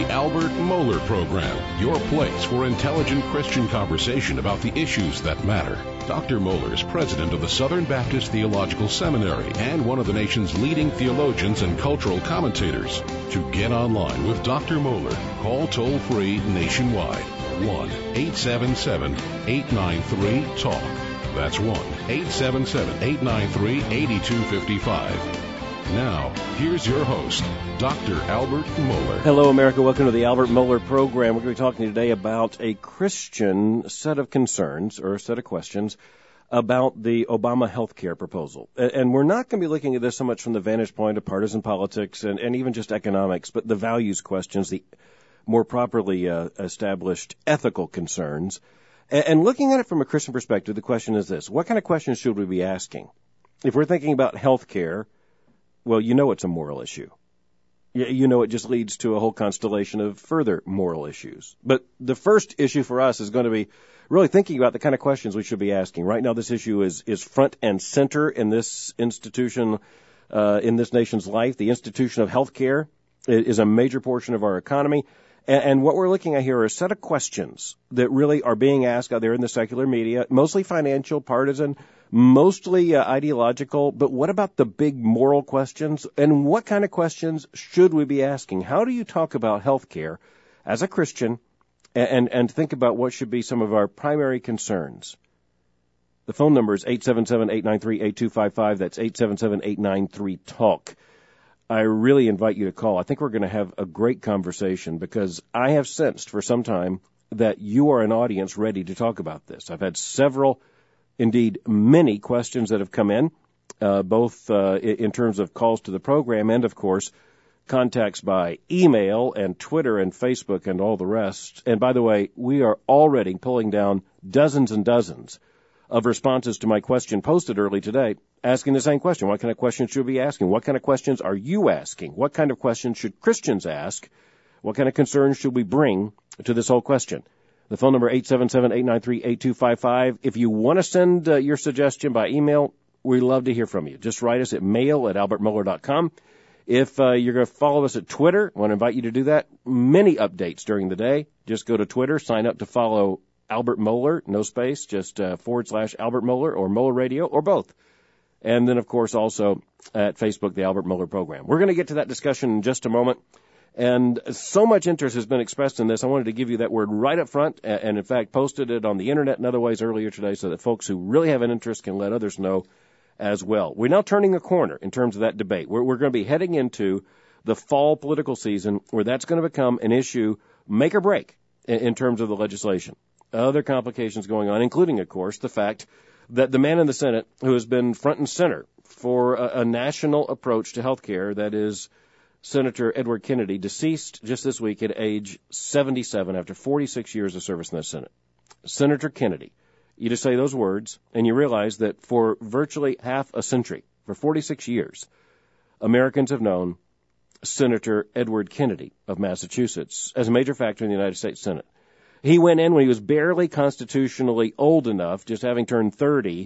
the Albert Mohler Program, your place for intelligent Christian conversation about the issues that matter. Dr. Mohler is president of the Southern Baptist Theological Seminary and one of the nation's leading theologians and cultural commentators. To get online with Dr. Mohler, call toll-free nationwide, 1-877-893-TALK. That's 1-877-893-8255. Now, here's your host, Dr. Albert Mohler. Hello, America. Welcome to the Albert Mohler Program. We're going to be talking today about a Christian set of concerns, or a set of questions, about the Obama health care proposal. And we're not going to be looking at this so much from the vantage point of partisan politics and even just economics, but the values questions, the more properly established ethical concerns. And looking at it from a Christian perspective, the question is this: what kind of questions should we be asking? If we're thinking about health care, well, you know it's a moral issue. You know it just leads to a whole constellation of further moral issues. But the first issue for us is going to be really thinking about the kind of questions we should be asking. Right now, this issue is front and center in this institution, in this nation's life. The institution of health care is a major portion of our economy. And what we're looking at here are a set of questions that really are being asked out there in the secular media, mostly financial, partisan, mostly ideological. But what about the big moral questions? And what kind of questions should we be asking? How do you talk about health care as a Christian and think about what should be some of our primary concerns? The phone number is 877-893-8255. That's 877-893-TALK. I really invite you to call. I think we're going to have a great conversation because I have sensed for some time that you are an audience ready to talk about this. I've had several, indeed many questions that have come in, both in terms of calls to the program and, of course, contacts by email and Twitter and Facebook and all the rest. And by the way, we are already pulling down dozens and dozens of responses to my question posted early today, asking the same question. What kind of questions should we be asking? What kind of questions are you asking? What kind of questions should Christians ask? What kind of concerns should we bring to this whole question? The phone number 877-893-8255. If you want to send your suggestion by email, we love to hear from you. Just write us at mail@albertmohler.com. If you're going to follow us at Twitter, I want to invite you to do that. Many updates during the day. Just go to Twitter, sign up to follow Albert Mohler, no space, just / Albert Mohler or Mohler Radio or both. And then, of course, also at Facebook, the Albert Mohler Program. We're going to get to that discussion in just a moment. And so much interest has been expressed in this, I wanted to give you that word right up front and, in fact, posted it on the Internet and other ways earlier today so that folks who really have an interest can let others know as well. We're now turning a corner in terms of that debate. We're going to be heading into the fall political season where that's going to become an issue, make or break, in terms of the legislation. Other complications going on, including, of course, the fact that the man in the Senate who has been front and center for a national approach to health care, that is Senator Edward Kennedy, deceased just this week at age 77 after 46 years of service in the Senate. Senator Kennedy. You just say those words, and you realize that for virtually half a century, for 46 years, Americans have known Senator Edward Kennedy of Massachusetts as a major factor in the United States Senate. He went in when he was barely constitutionally old enough, just having turned 30,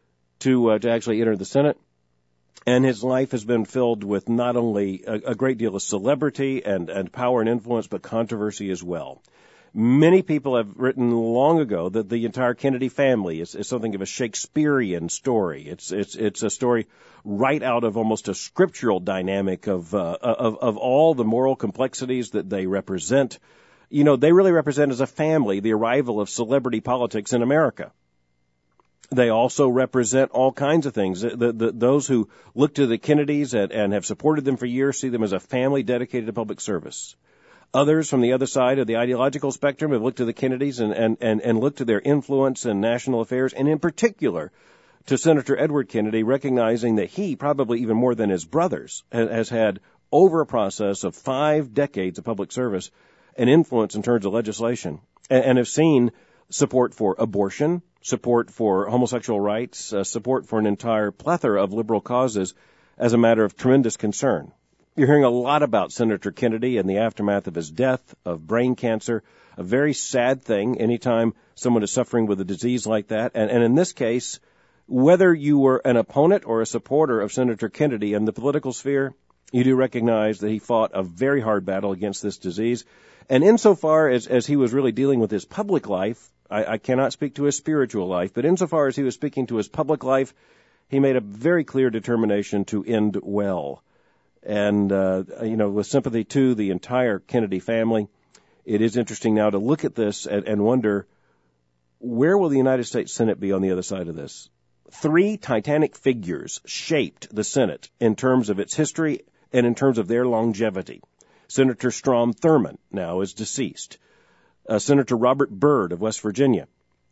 to actually enter the Senate. And his life has been filled with not only a great deal of celebrity and power and influence, but controversy as well. Many people have written long ago that the entire Kennedy family is something of a Shakespearean story. It's a story right out of almost a scriptural dynamic of all the moral complexities that they represent. You know, they really represent as a family the arrival of celebrity politics in America. They also represent all kinds of things. Those who look to the Kennedys and have supported them for years see them as a family dedicated to public service. Others from the other side of the ideological spectrum have looked to the Kennedys and looked to their influence in national affairs, and in particular to Senator Edward Kennedy, recognizing that he, probably even more than his brothers, has had over a process of 5 decades of public service and influence in terms of legislation, and have seen support for abortion, support for homosexual rights, support for an entire plethora of liberal causes as a matter of tremendous concern. You're hearing a lot about Senator Kennedy and the aftermath of his death, of brain cancer, a very sad thing anytime someone is suffering with a disease like that. And in this case, whether you were an opponent or a supporter of Senator Kennedy in the political sphere, You do recognize that he fought a very hard battle against this disease. And insofar as he was really dealing with his public life, I cannot speak to his spiritual life, but insofar as he was speaking to his public life, he made a very clear determination to end well. And, with sympathy to the entire Kennedy family, it is interesting now to look at this and wonder, where will the United States Senate be on the other side of this? 3 titanic figures shaped the Senate in terms of its history and in terms of their longevity. Senator Strom Thurmond now is deceased. Senator Robert Byrd of West Virginia,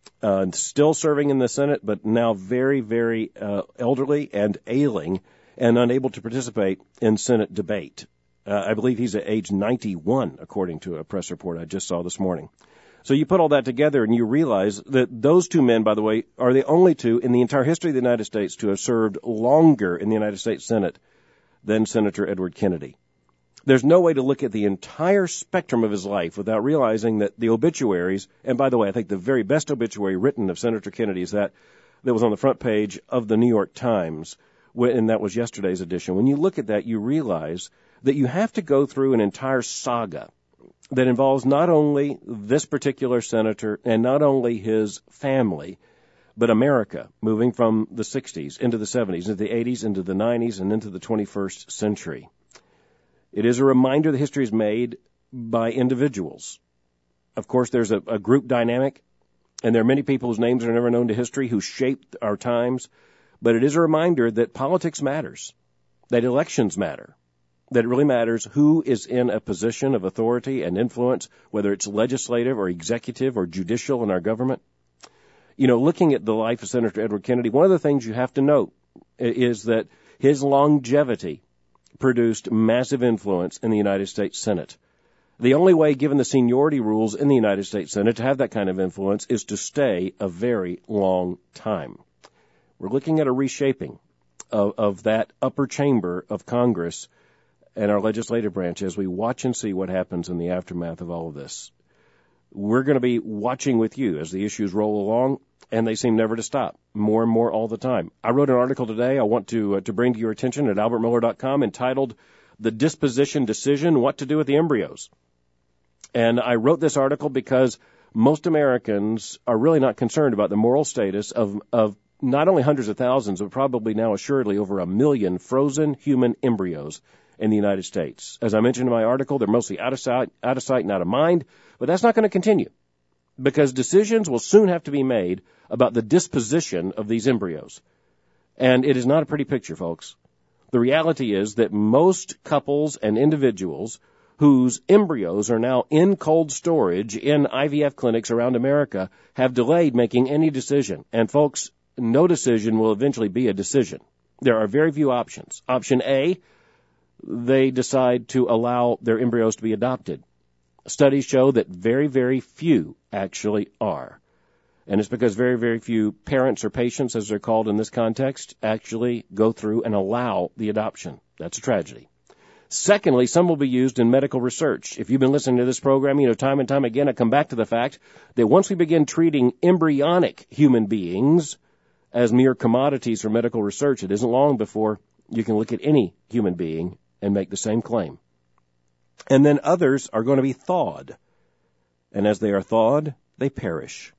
still serving in the Senate, but now very, very elderly and ailing and unable to participate in Senate debate. I believe he's at age 91, according to a press report I just saw this morning. So you put all that together and you realize that those 2 men, by the way, are the only 2 in the entire history of the United States to have served longer in the United States Senate than Senator Edward Kennedy. There's no way to look at the entire spectrum of his life without realizing that the obituaries, and by the way, I think the very best obituary written of Senator Kennedy is that was on the front page of the New York Times, and that was yesterday's edition. When you look at that, you realize that you have to go through an entire saga that involves not only this particular senator and not only his family, but America, moving from the 60s into the 70s, into the 80s, into the 90s, and into the 21st century. It is a reminder that history is made by individuals. Of course, there's a group dynamic, and there are many people whose names are never known to history who shaped our times, but it is a reminder that politics matters, that elections matter, that it really matters who is in a position of authority and influence, whether it's legislative or executive or judicial in our government. Looking at the life of Senator Edward Kennedy, one of the things you have to note is that his longevity produced massive influence in the United States Senate. The only way, given the seniority rules in the United States Senate, to have that kind of influence is to stay a very long time. We're looking at a reshaping of that upper chamber of Congress and our legislative branch as we watch and see what happens in the aftermath of all of this. We're going to be watching with you as the issues roll along, and they seem never to stop, more and more all the time. I wrote an article today I want to bring to your attention at albertmiller.com entitled The Disposition Decision, What to Do with the Embryos. And I wrote this article because most Americans are really not concerned about the moral status of not only hundreds of thousands, but probably now assuredly over 1 million frozen human embryos in the United States. As I mentioned in my article, they're mostly out of sight and out of mind, but that's not going to continue because decisions will soon have to be made about the disposition of these embryos. And it is not a pretty picture, folks. The reality is that most couples and individuals whose embryos are now in cold storage in IVF clinics around America have delayed making any decision. And folks, no decision will eventually be a decision. There are very few options. Option A, they decide to allow their embryos to be adopted. Studies show that very, very few actually are. And it's because very, very few parents or patients, as they're called in this context, actually go through and allow the adoption. That's a tragedy. Secondly, some will be used in medical research. If you've been listening to this program, time and time again, I come back to the fact that once we begin treating embryonic human beings as mere commodities for medical research, it isn't long before you can look at any human being and make the same claim. And then others are going to be thawed. And as they are thawed, they perish.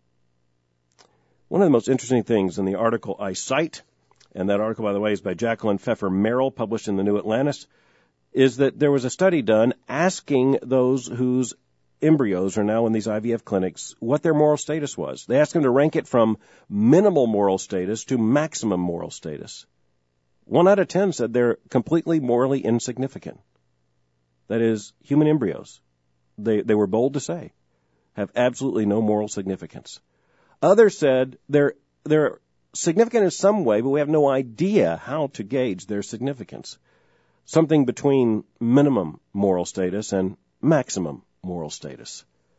One of the most interesting things in the article I cite, and that article, by the way, is by Jacqueline Pfeffer Merrill, published in the New Atlantis, is that there was a study done asking those whose embryos are now in these IVF clinics what their moral status was. They asked them to rank it from minimal moral status to maximum moral status. 1 out of 10 said they're completely morally insignificant. That is, human embryos, they were bold to say, have absolutely no moral significance. Others said they're significant in some way, but we have no idea how to gauge their significance. Something between minimum moral status and maximum moral status.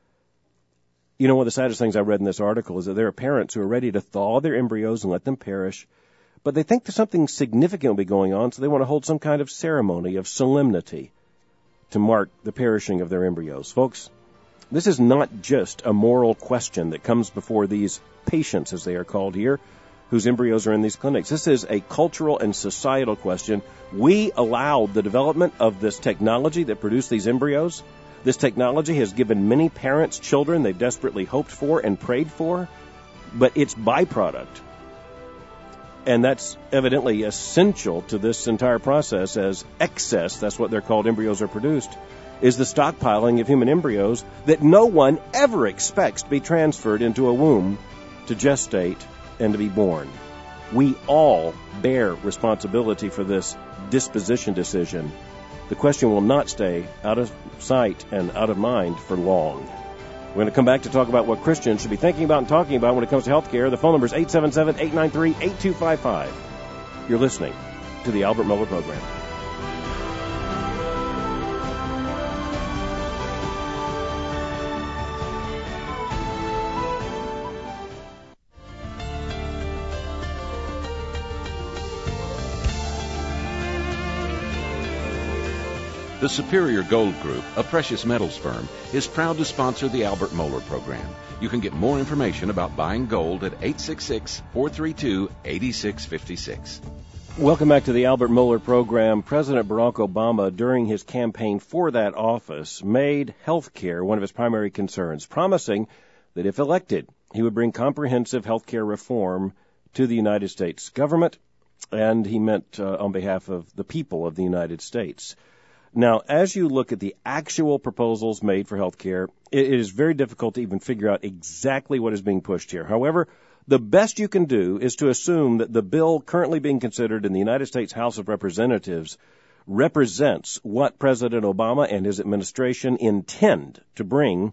One of the saddest things I read in this article is that there are parents who are ready to thaw their embryos and let them perish, but they think there's something significant will be going on, so they want to hold some kind of ceremony of solemnity to mark the perishing of their embryos. Folks, this is not just a moral question that comes before these patients, as they are called here. whose embryos are in these clinics. This is a cultural and societal question. We allowed the development of this technology that produced these embryos. This technology has given many parents children they've desperately hoped for and prayed for, but its byproduct, and that's evidently essential to this entire process as excess, that's what they're called, embryos are produced, is the stockpiling of human embryos that no one ever expects to be transferred into a womb to gestate and to be born. We all bear responsibility for this disposition decision. The question will not stay out of sight and out of mind for long. We're going to come back to talk about what Christians should be thinking about and talking about when it comes to health care. The phone number is 877-893-8255. You're listening to the Albert Mohler Program. The Superior Gold Group, a precious metals firm, is proud to sponsor the Albert Mohler Program. You can get more information about buying gold at 866-432-8656. Welcome back to the Albert Mohler Program. President Barack Obama, during his campaign for that office, made health care one of his primary concerns, promising that if elected, he would bring comprehensive health care reform to the United States government, and he meant on behalf of the people of the United States. Now, as you look at the actual proposals made for health care, it is very difficult to even figure out exactly what is being pushed here. However, the best you can do is to assume that the bill currently being considered in the United States House of Representatives represents what President Obama and his administration intend to bring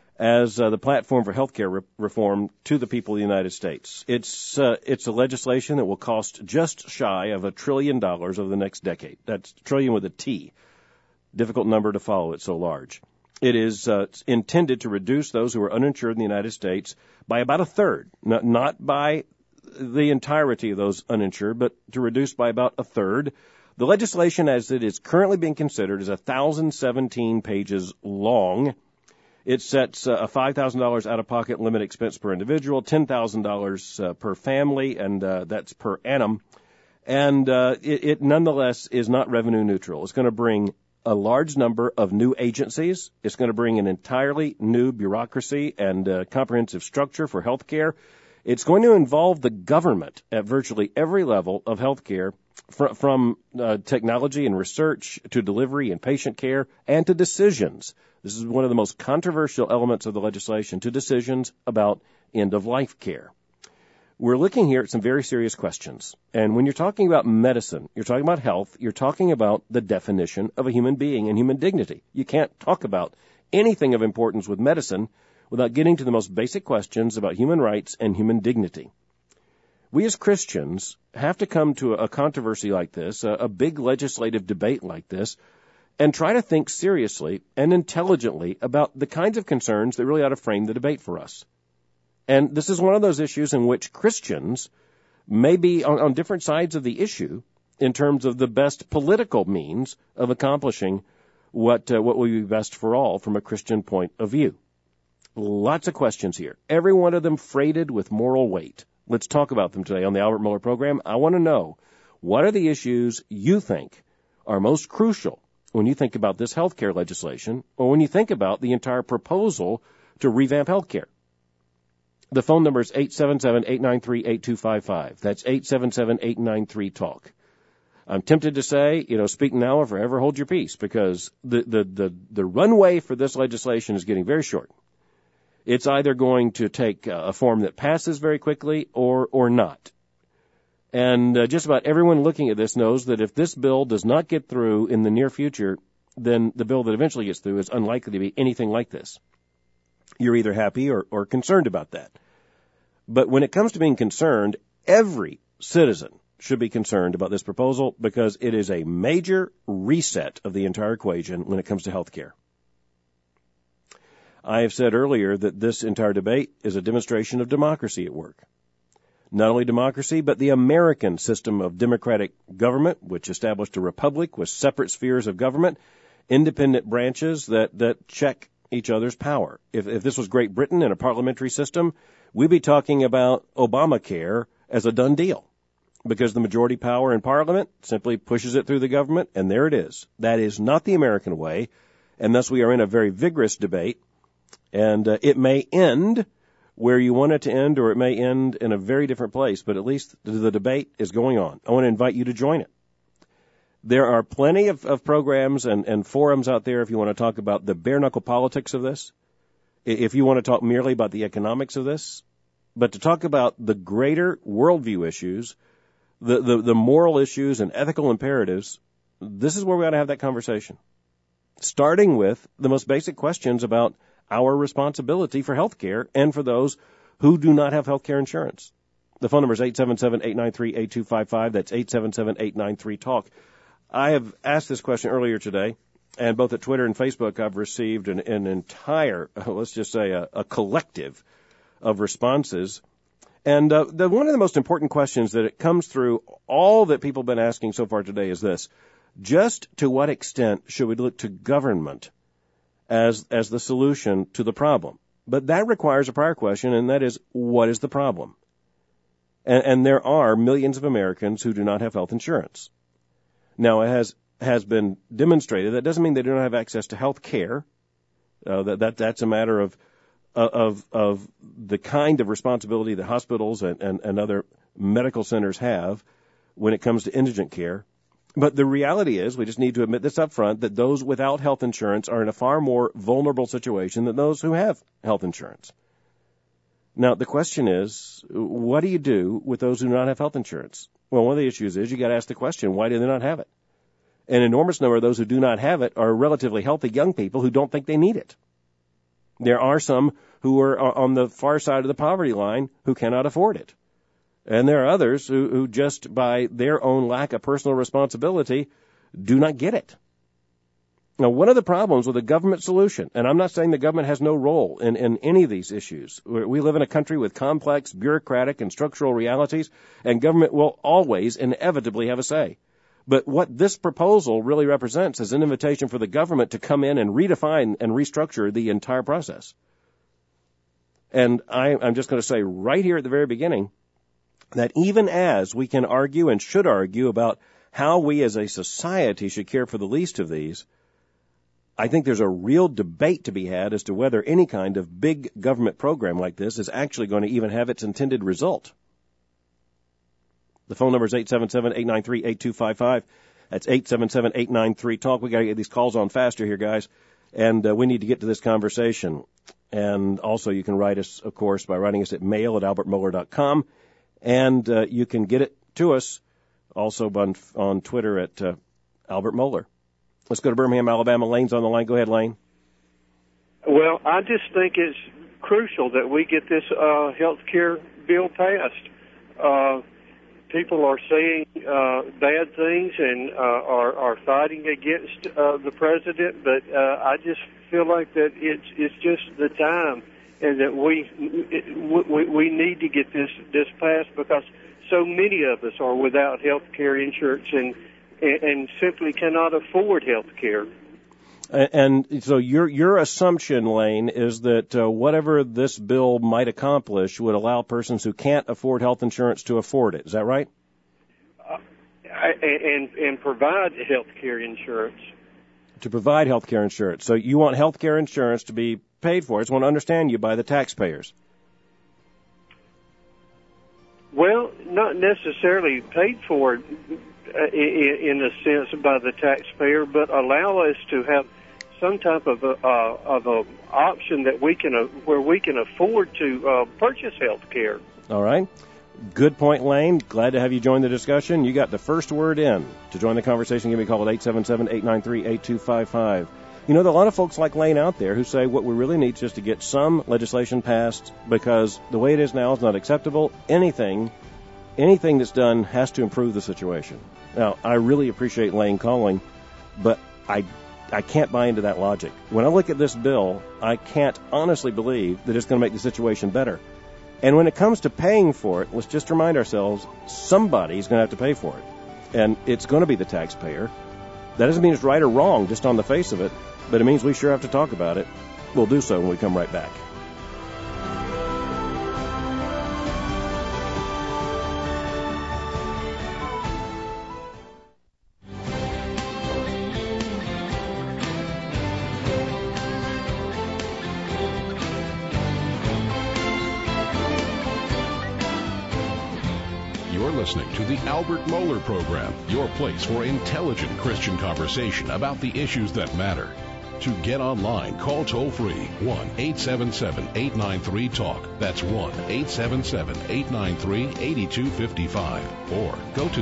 as the platform for health care reform to the people of the United States. It's a legislation that will cost just shy of $1 trillion over the next decade. That's trillion with a T. Difficult number to follow, it's so large. It is intended to reduce those who are uninsured in the United States by about a third, not by the entirety of those uninsured, but to reduce by about a third. The legislation as it is currently being considered is 1,017 pages long. It sets a $5,000 out-of-pocket limit expense per individual, $10,000 per family, and that's per annum. And it nonetheless is not revenue neutral. It's going to bring a large number of new agencies. It's going to bring an entirely new bureaucracy and comprehensive structure for health care. It's going to involve the government at virtually every level of health care, from technology and research to delivery and patient care and to decisions. This is one of the most controversial elements of the legislation, to decisions about end-of-life care. We're looking here at some very serious questions. And when you're talking about medicine, you're talking about health, you're talking about the definition of a human being and human dignity. You can't talk about anything of importance with medicine without getting to the most basic questions about human rights and human dignity. We as Christians have to come to a controversy like this, a big legislative debate like this, and try to think seriously and intelligently about the kinds of concerns that really ought to frame the debate for us. And this is one of those issues in which Christians may be on different sides of the issue in terms of the best political means of accomplishing what will be best for all from a Christian point of view. Lots of questions here, every one of them freighted with moral weight. Let's talk about them today on the Albert Mohler Program. I want to know, what are the issues you think are most crucial when you think about this health care legislation, or when you think about the entire proposal to revamp health care? The phone number is 877-893-8255. That's 877-893-TALK. I'm tempted to say, speak now or forever hold your peace, because the runway for this legislation is getting very short. It's either going to take a form that passes very quickly or not. And just about everyone looking at this knows that if this bill does not get through in the near future, then the bill that eventually gets through is unlikely to be anything like this. You're either happy or concerned about that. But when it comes to being concerned, every citizen should be concerned about this proposal, because it is a major reset of the entire equation when it comes to health care. I have said earlier that this entire debate is a demonstration of democracy at work. Not only democracy, but the American system of democratic government, which established a republic with separate spheres of government, independent branches that check each other's power. If this was Great Britain in a parliamentary system, we'd be talking about Obamacare as a done deal because the majority power in Parliament simply pushes it through the government, and there it is. That is not the American way, and thus we are in a very vigorous debate, and it may end where you want it to end, or it may end in a very different place, but at least the debate is going on. I want to invite you to join it. There are plenty of programs and forums out there if you want to talk about the bare-knuckle politics of this, if you want to talk merely about the economics of this, but to talk about the greater worldview issues, the moral issues and ethical imperatives, this is where we ought to have that conversation, starting with the most basic questions about our responsibility for health care and for those who do not have health care insurance. The phone number is 877-893-8255. That's 877-893-TALK. I have asked this question earlier today, and both at Twitter and Facebook I've received an entire, let's just say a collective of responses. And one of the most important questions that it comes through all that people have been asking so far today is this: just to what extent should we look to government as the solution to the problem? But that requires a prior question, and that is, what is the problem? And there are millions of Americans who do not have health insurance. Now, it has been demonstrated that doesn't mean they do not have access to health care. That's a matter of the kind of responsibility that hospitals and other medical centers have when it comes to indigent care. But the reality is, we just need to admit this up front, that those without health insurance are in a far more vulnerable situation than those who have health insurance. Now, the question is, what do you do with those who do not have health insurance? Well, one of the issues is you got to ask the question, why do they not have it? An enormous number of those who do not have it are relatively healthy young people who don't think they need it. There are some who are on the far side of the poverty line who cannot afford it. And there are others who just by their own lack of personal responsibility do not get it. Now, one of the problems with a government solution, and I'm not saying the government has no role in any of these issues. We live in a country with complex bureaucratic and structural realities, and government will always inevitably have a say. But what this proposal really represents is an invitation for the government to come in and redefine and restructure the entire process. And I'm just going to say right here at the very beginning that even as we can argue and should argue about how we as a society should care for the least of these, I think there's a real debate to be had as to whether any kind of big government program like this is actually going to even have its intended result. The phone number is 877-893-8255. That's 877-893-TALK. We got to get these calls on faster here, guys. And we need to get to this conversation. And also you can write us, of course, by writing us at mail@albertmohler.com. And you can get it to us also on Twitter at Albert Mohler. Let's go to Birmingham, Alabama. Lane's on the line. Go ahead, Lane. Well, I just think it's crucial that we get this health care bill passed. People are saying bad things and are fighting against the president, but I just feel like that it's just the time, and that we need to get this passed because so many of us are without health care insurance and simply cannot afford health care. And so your assumption, Lane, is that whatever this bill might accomplish would allow persons who can't afford health insurance to afford it. Is that right? And provide health care insurance. To provide health care insurance. So you want health care insurance to be paid for. I just want to understand you by the taxpayers. Well, not necessarily paid for in a sense by the taxpayer, but allow us to have some type of a option that where we can afford to purchase health care. All right. Good point, Lane. Glad to have you join the discussion. You got the first word in. To join the conversation, give me a call at 877-893-8255. You know, there are a lot of folks like Lane out there who say what we really need is just to get some legislation passed because the way it is now is not acceptable. Anything that's done has to improve the situation. Now, I really appreciate Lane calling, but I can't buy into that logic. When I look at this bill, I can't honestly believe that it's going to make the situation better. And when it comes to paying for it, let's just remind ourselves, somebody's going to have to pay for it. And it's going to be the taxpayer. That doesn't mean it's right or wrong just on the face of it, but it means we sure have to talk about it. We'll do so when we come right back. You're listening to the Albert Mohler Program, your place for intelligent Christian conversation about the issues that matter. To get online, call toll-free 1-877-893-TALK. That's 1-877-893-8255. Or go to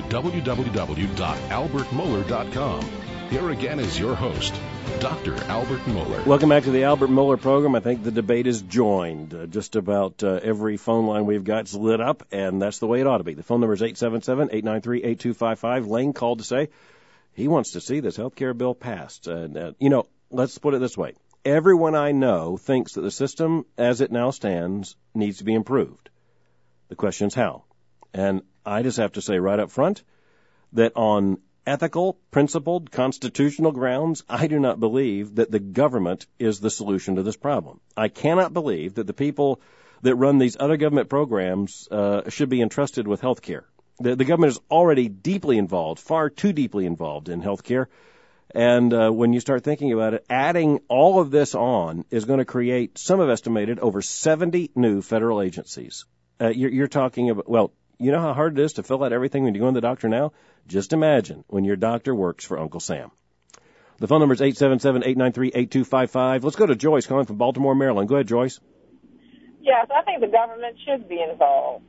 www.albertmohler.com. Here again is your host, Dr. Albert Mohler. Welcome back to the Albert Mohler Program. I think the debate is joined. Just about every phone line we've got is lit up, and that's the way it ought to be. The phone number is 877-893-8255. Lane called to say he wants to see this health care bill passed. Let's put it this way. Everyone I know thinks that the system as it now stands needs to be improved. The question is how. And I just have to say right up front that on ethical, principled, constitutional grounds, I do not believe that the government is the solution to this problem. I cannot believe that the people that run these other government programs should be entrusted with health care. The government is already deeply involved, far too deeply involved in health care. And when you start thinking about it, adding all of this on is going to create, some have estimated, over 70 new federal agencies. You're talking about, well, you know how hard it is to fill out everything when you go to the doctor now? Just imagine when your doctor works for Uncle Sam. The phone number is 877-893-8255. Let's go to Joyce calling from Baltimore, Maryland. Go ahead, Joyce. Yes, I think the government should be involved.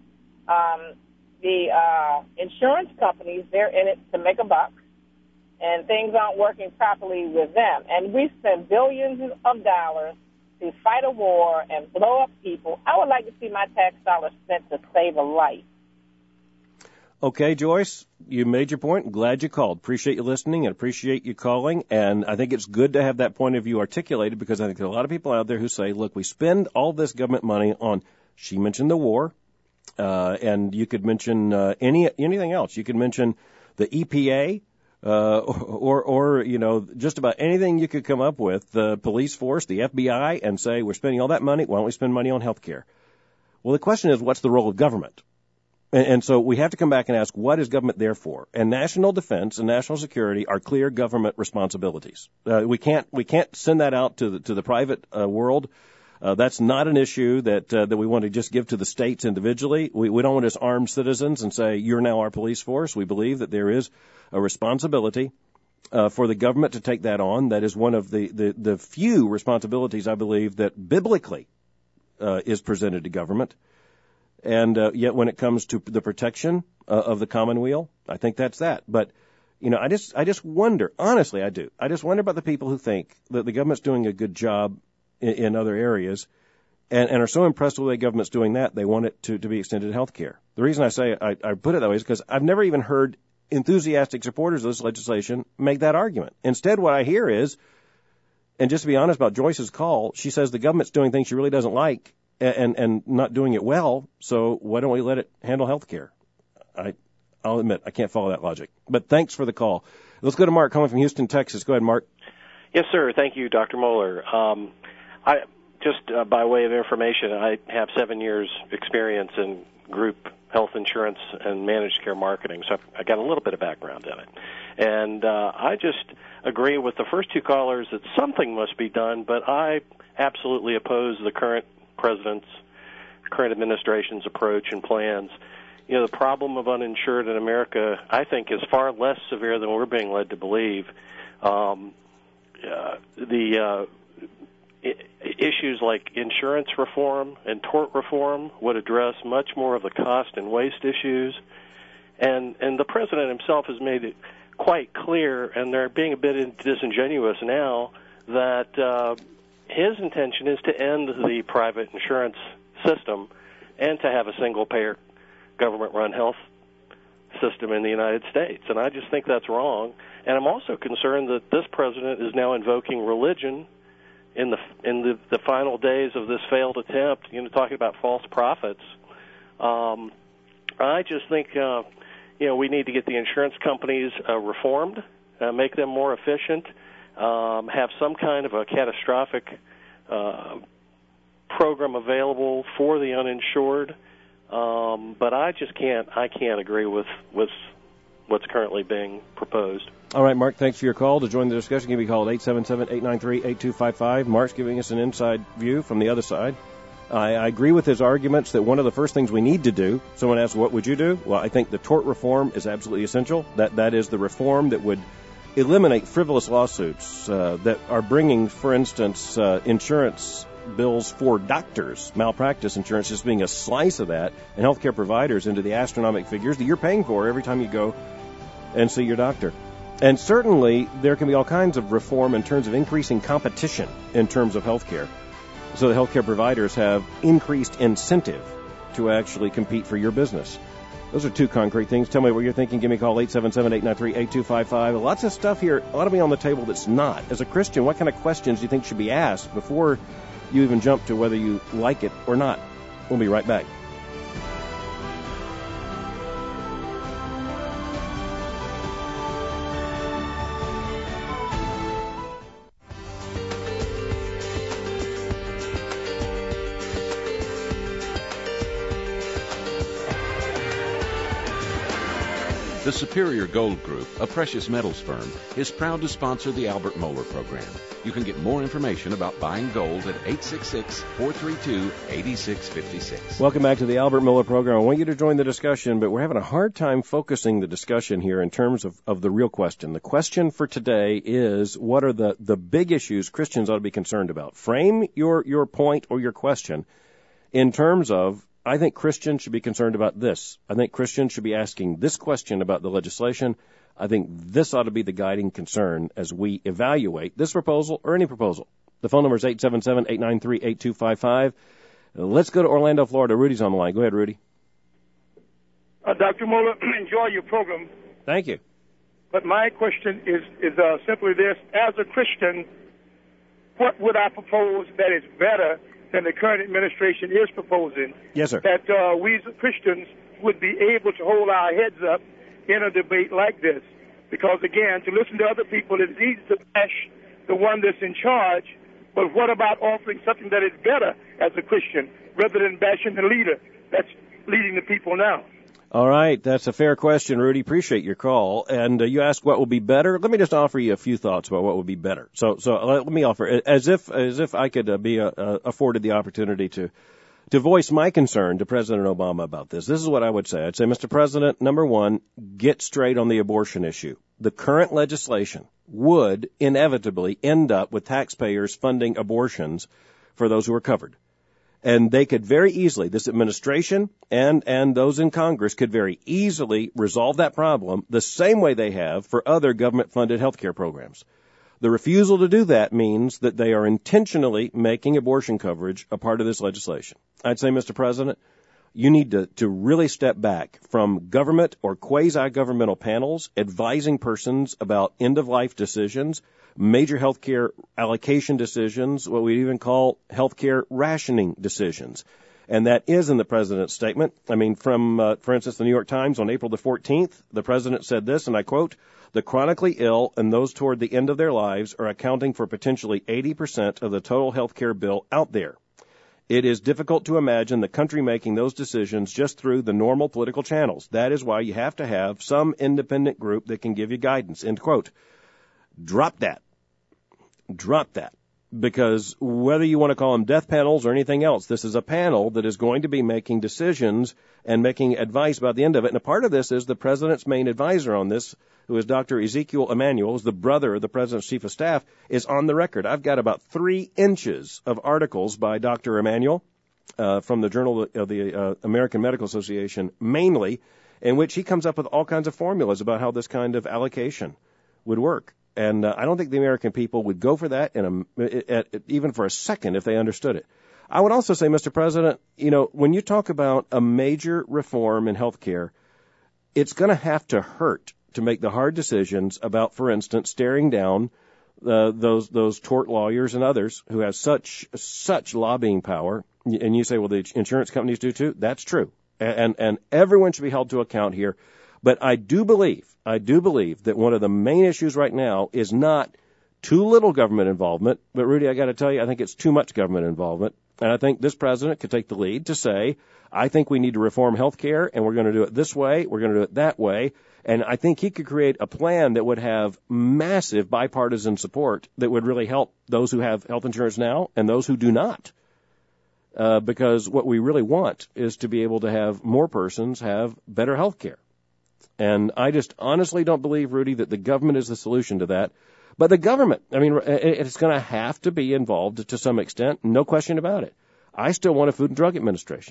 The insurance companies, they're in it to make a buck, and things aren't working properly with them. And we spend billions of dollars to fight a war and blow up people. I would like to see my tax dollars spent to save a life. Okay, Joyce, you made your point. I'm glad you called. Appreciate you listening and appreciate you calling. And I think it's good to have that point of view articulated, because I think there are a lot of people out there who say, look, we spend all this government money on, she mentioned the war, and you could mention anything else. You could mention the EPA, or just about anything you could come up with, the police force, the FBI, and say we're spending all that money. Why don't we spend money on health care? Well, the question is, what's the role of government? And so we have to come back and ask, what is government there for? And national defense and national security are clear government responsibilities. We can't send that out to the private world. That's not an issue that we want to just give to the states individually. We don't want to just arm citizens and say, you're now our police force. We believe that there is a responsibility for the government to take that on. That is one of the few responsibilities, I believe, that biblically is presented to government. And yet when it comes to the protection of the commonweal, I think that's that. But, I just wonder, honestly, I do. I just wonder about the people who think that the government's doing a good job in other areas and are so impressed with the way government's doing that, they want it to be extended to health care. The reason I say I put it that way is because I've never even heard enthusiastic supporters of this legislation make that argument. Instead, what I hear is, and just to be honest about Joyce's call, she says the government's doing things she really doesn't like and not doing it well, so why don't we let it handle health care? I'll admit, I can't follow that logic. But thanks for the call. Let's go to Mark calling from Houston, Texas. Go ahead, Mark. Yes, sir. Thank you, Dr. Mohler. By way of information, I have 7 years experience in group health insurance and managed care marketing, so I got a little bit of background in it. And I just agree with the first two callers that something must be done, but I absolutely oppose the current president's, current administration's approach and plans. The problem of uninsured in America, I think, is far less severe than we're being led to believe. Issues like insurance reform and tort reform would address much more of the cost and waste issues. And the president himself has made it quite clear, and they're being a bit disingenuous now, that his intention is to end the private insurance system and to have a single-payer government-run health system in the United States. And I just think that's wrong. And I'm also concerned that this president is now invoking religion in the final days of this failed attempt, talking about false prophets. I just think, we need to get the insurance companies reformed, make them more efficient, have some kind of a catastrophic program available for the uninsured. But I can't agree with what's currently being proposed. All right, Mark, thanks for your call. To join the discussion, give me a call at 877-893-8255. Mark's giving us an inside view from the other side. I agree with his arguments that one of the first things we need to do, someone asks, what would you do? Well, I think the tort reform is absolutely essential. That is the reform that would eliminate frivolous lawsuits that are bringing, for instance, insurance bills for doctors, malpractice insurance just being a slice of that, and healthcare providers into the astronomical figures that you're paying for every time you go and see your doctor. And certainly there can be all kinds of reform in terms of increasing competition in terms of healthcare, so the healthcare providers have increased incentive to actually compete for your business. Those are two concrete things. Tell me what you're thinking. Give me a call, 877-893-8255. Lots of stuff here ought to be on the table that's not. As a Christian, what kind of questions do you think should be asked before you even jump to whether you like it or not? We'll be right back. The Superior Gold Group, a precious metals firm, is proud to sponsor the Albert Mohler program. You can get more information about buying gold at 866-432-8656. Welcome back to the Albert Mohler program. I want you to join the discussion, but we're having a hard time focusing the discussion here in terms of the real question. The question for today is, what are the big issues Christians ought to be concerned about? Frame your point or your question in terms of, I think Christians should be concerned about this. I think Christians should be asking this question about the legislation. I think this ought to be the guiding concern as we evaluate this proposal or any proposal. The phone number is 877-893-8255. Let's go to Orlando, Florida. Rudy's on the line. Go ahead, Rudy. Dr. Mohler, enjoy your program. Thank you. But my question is simply this. As a Christian, what would I propose that is better than the current administration is proposing? Yes, sir. That we as Christians would be able to hold our heads up in a debate like this. Because, again, to listen to other people, it's easy to bash the one that's in charge, but what about offering something that is better as a Christian rather than bashing the leader that's leading the people now? All right, that's a fair question, Rudy. Appreciate your call. And you asked what would be better. Let me just offer you a few thoughts about what would be better. So let me offer, as if I could be afforded the opportunity to voice my concern to President Obama about this. This is what I would say. I'd say, Mr. President, number one, get straight on the abortion issue. The current legislation would inevitably end up with taxpayers funding abortions for those who are covered. And they could very easily, this administration and those in Congress could very easily resolve that problem the same way they have for other government-funded health care programs. The refusal to do that means that they are intentionally making abortion coverage a part of this legislation. I'd say, Mr. President, you need to really step back from government or quasi-governmental panels advising persons about end-of-life decisions, major health care allocation decisions, what we even call health care rationing decisions. And that is in the President's statement. I mean, from, for instance, the New York Times on April the 14th, the President said this, and I quote, "The chronically ill and those toward the end of their lives are accounting for potentially 80% of the total health care bill out there. It is difficult to imagine the country making those decisions just through the normal political channels. That is why you have to have some independent group that can give you guidance." End quote. Drop that. Drop that. Because whether you want to call them death panels or anything else, this is a panel that is going to be making decisions and making advice about the end of it. And a part of this is the President's main advisor on this, who is Dr. Ezekiel Emanuel, who's the brother of the President's Chief of Staff, is on the record. I've got about 3 inches of articles by Dr. Emanuel from the Journal of the American Medical Association, mainly, in which he comes up with all kinds of formulas about how this kind of allocation would work. And I don't think the American people would go for that even for a second if they understood it. I would also say, Mr. President, you know, when you talk about a major reform in health care, it's going to have to hurt to make the hard decisions about, for instance, staring down those tort lawyers and others who have such lobbying power. And you say, well, the insurance companies do too. That's true. And everyone should be held to account here. But I do believe that one of the main issues right now is not too little government involvement, but Rudy, I got to tell you, I think it's too much government involvement. And I think this president could take the lead to say, I think we need to reform health care, and we're going to do it this way, we're going to do it that way. And I think he could create a plan that would have massive bipartisan support that would really help those who have health insurance now and those who do not. because what we really want is to be able to have more persons have better health care. And I just honestly don't believe, Rudy, that the government is the solution to that. But the government, I mean, it's going to have to be involved to some extent, no question about it. I still want a Food and Drug Administration,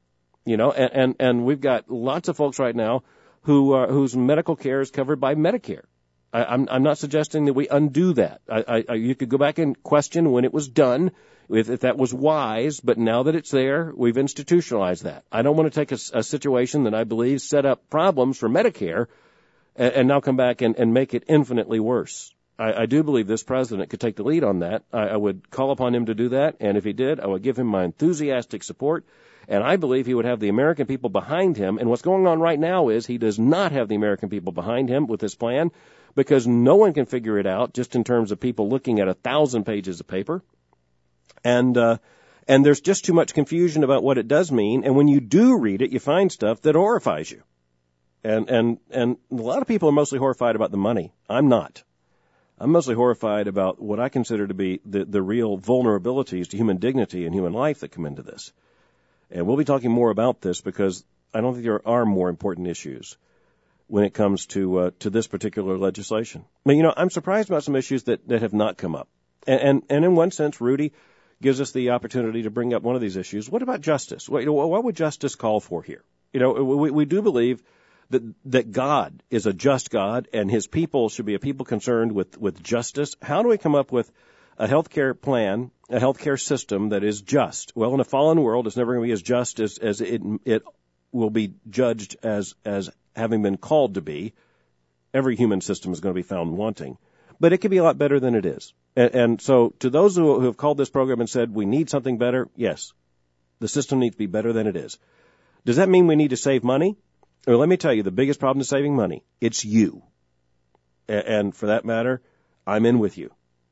and we've got lots of folks right now whose medical care is covered by Medicare. I'm not suggesting that we undo that. You could go back and question when it was done, if that was wise, but now that it's there, we've institutionalized that. I don't want to take a situation that I believe set up problems for Medicare and now come back and make it infinitely worse. I do believe this president could take the lead on that. I would call upon him to do that, and if he did, I would give him my enthusiastic support, and I believe he would have the American people behind him. And what's going on right now is he does not have the American people behind him with this plan, because no one can figure it out just in terms of people looking at 1,000 pages of paper. And there's just too much confusion about what it does mean, and when you do read it, you find stuff that horrifies you. And a lot of people are mostly horrified about the money. I'm not. I'm mostly horrified about what I consider to be the real vulnerabilities to human dignity and human life that come into this. And we'll be talking more about this because I don't think there are more important issues when it comes to this particular legislation. I mean, I'm surprised about some issues that have not come up. And in one sense, Rudy gives us the opportunity to bring up one of these issues. What about justice? What would justice call for here? We do believe that God is a just God, and his people should be a people concerned with justice. How do we come up with a healthcare plan, a healthcare system that is just? Well, in a fallen world, it's never going to be as just as it will be judged as having been called to be. Every human system is going to be found wanting. But it can be a lot better than it is. And so to those who have called this program and said we need something better, yes, the system needs to be better than it is. Does that mean we need to save money? Well, let me tell you, the biggest problem to saving money, it's you. And for that matter, I'm in with you.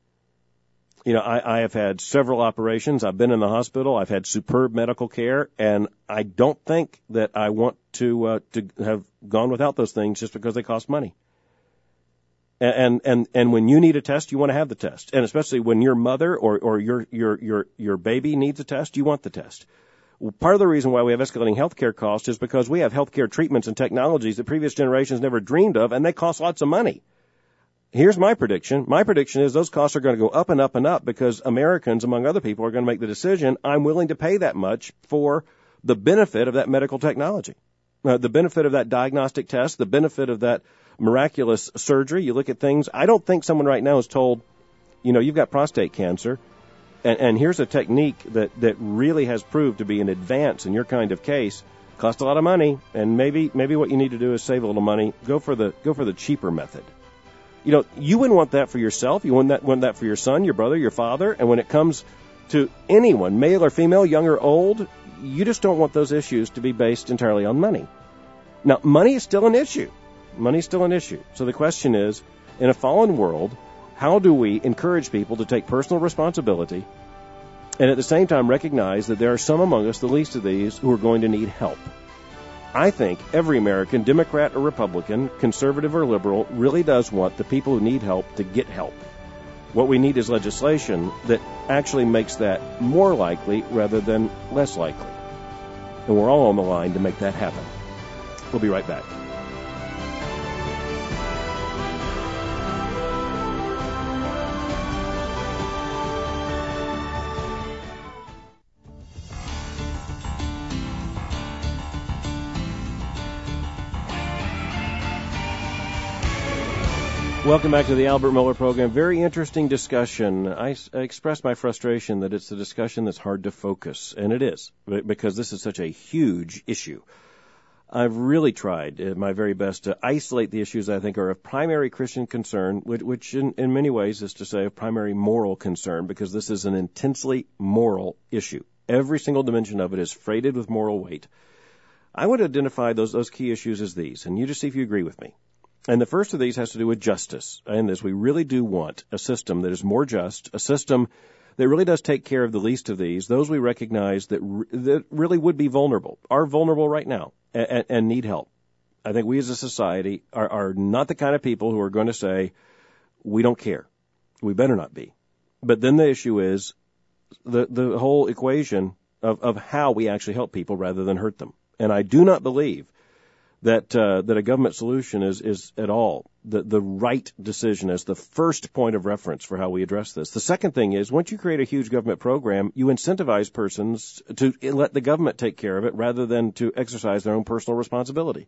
I have had several operations. I've been in the hospital. I've had superb medical care, and I don't think that I want to have gone without those things just because they cost money. And when you need a test, you want to have the test, and especially when your mother or your baby needs a test, you want the test. Well, part of the reason why we have escalating healthcare costs is because we have healthcare treatments and technologies that previous generations never dreamed of, and they cost lots of money. Here's my prediction. My prediction is those costs are going to go up and up and up because Americans, among other people, are going to make the decision, I'm willing to pay that much for the benefit of that medical technology, the benefit of that diagnostic test, the benefit of that miraculous surgery. You look at things. I don't think someone right now is told, you've got prostate cancer, and here's a technique that really has proved to be an advance in your kind of case. Cost a lot of money, and maybe what you need to do is save a little money. Go for the cheaper method. You wouldn't want that for yourself. You wouldn't want that for your son, your brother, your father. And when it comes to anyone, male or female, young or old, you just don't want those issues to be based entirely on money. Now, money is still an issue. Money's still an issue. So the question is, in a fallen world, how do we encourage people to take personal responsibility and at the same time recognize that there are some among us, the least of these, who are going to need help? I think every American, Democrat or Republican, conservative or liberal, really does want the people who need help to get help. What we need is legislation that actually makes that more likely rather than less likely. And we're all on the line to make that happen. We'll be right back. Welcome back to the Albert Mohler program. Very interesting discussion. I expressed my frustration that it's a discussion that's hard to focus, and it is, because this is such a huge issue. I've really tried my very best to isolate the issues I think are of primary Christian concern, which in many ways is to say of primary moral concern, because this is an intensely moral issue. Every single dimension of it is freighted with moral weight. I would identify those key issues as these, and you just see if you agree with me. And the first of these has to do with justice. And as we really do want a system that is more just, a system that really does take care of the least of these, those we recognize that really would be vulnerable, are vulnerable right now, and need help. I think we as a society are not the kind of people who are going to say, we don't care. We better not be. But then the issue is the whole equation of how we actually help people rather than hurt them. And I do not believe that a government solution is at all the right decision as the first point of reference for how we address this. The second thing is, once you create a huge government program, you incentivize persons to let the government take care of it rather than to exercise their own personal responsibility.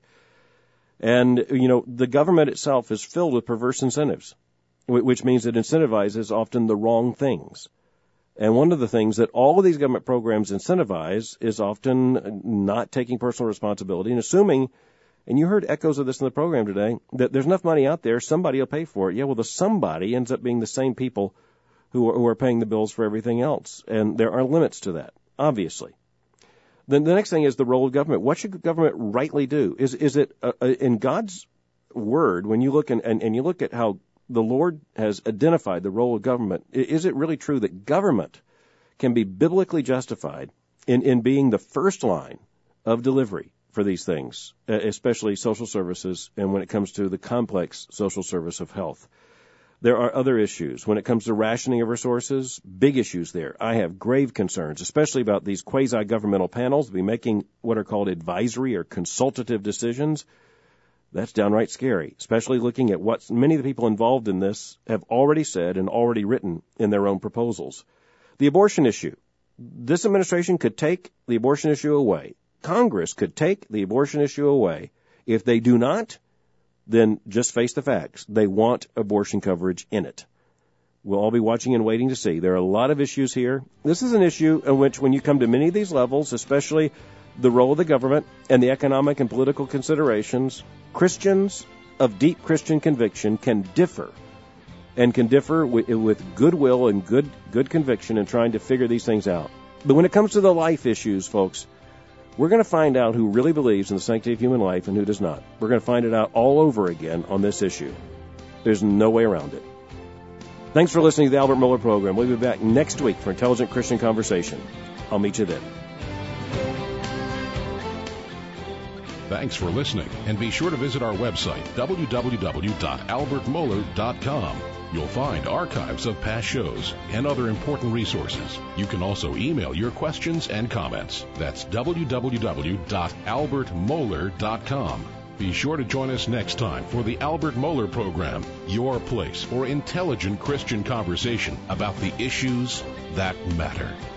And, the government itself is filled with perverse incentives, which means it incentivizes often the wrong things. And one of the things that all of these government programs incentivize is often not taking personal responsibility and assuming, and you heard echoes of this in the program today, that there's enough money out there, somebody will pay for it. Yeah, well, the somebody ends up being the same people who are paying the bills for everything else. And there are limits to that, obviously. Then the next thing is the role of government. What should government rightly do? Is it in God's word, when you look and you look at how the Lord has identified the role of government, is it really true that government can be biblically justified in being the first line of delivery for these things, especially social services, and when it comes to the complex social service of health? There are other issues. When it comes to rationing of resources, big issues there. I have grave concerns, especially about these quasi-governmental panels be making what are called advisory or consultative decisions. That's downright scary, especially looking at what many of the people involved in this have already said and already written in their own proposals. The abortion issue. This administration could take the abortion issue away. Congress could take the abortion issue away. If they do not, then just face the facts. They want abortion coverage in it. We'll all be watching and waiting to see. There are a lot of issues here. This is an issue in which, when you come to many of these levels, especially the role of the government and the economic and political considerations, Christians of deep Christian conviction can differ, and can differ with goodwill and good conviction in trying to figure these things out. But when it comes to the life issues, folks, we're going to find out who really believes in the sanctity of human life and who does not. We're going to find it out all over again on this issue. There's no way around it. Thanks for listening to the Albert Mohler Program. We'll be back next week for Intelligent Christian Conversation. I'll meet you then. Thanks for listening, and be sure to visit our website, www.albertmohler.com. You'll find archives of past shows and other important resources. You can also email your questions and comments. That's www.albertmohler.com. Be sure to join us next time for the Albert Mohler Program, your place for intelligent Christian conversation about the issues that matter.